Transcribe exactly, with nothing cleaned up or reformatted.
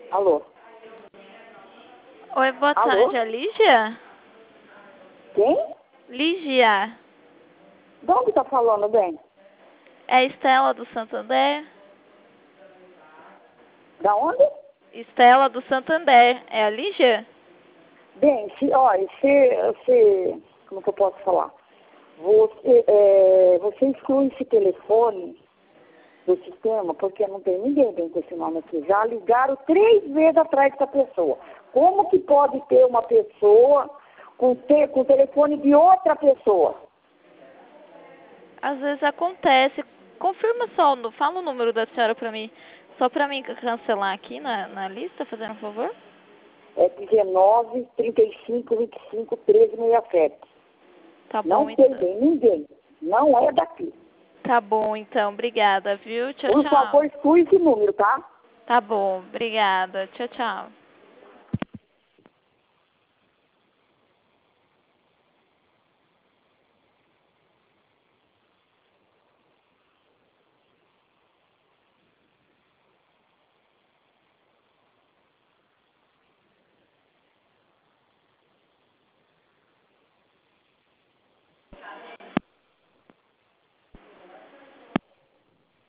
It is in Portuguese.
Alô? Oi, boa Alô? tarde, é Lígia? Quem? Lígia, De onde tá falando, bem? é a Estela do Santander? Da onde? Estela do Santander, é a Lígia? Bem, se, olha, se, se, como que eu posso falar? Você, é, você exclui esse telefone do sistema, porque não tem ninguém bem com esse nome aqui. Já ligaram três vezes atrás dessa pessoa. Como que pode ter uma pessoa com, te, com o telefone de outra pessoa? Às vezes acontece. Confirma só, no- fala o número da senhora pra mim. Só pra mim cancelar aqui na, na lista, fazendo um favor? É dezenove, trinta e cinco, vinte e cinco, treze, sessenta e sete. Tá bom, Não tem então. bem ninguém. Não é daqui. Tá bom, então. Obrigada, viu? Tchau, Por tchau. favor, exclui esse número, tá? Tá bom, obrigada. Tchau, tchau.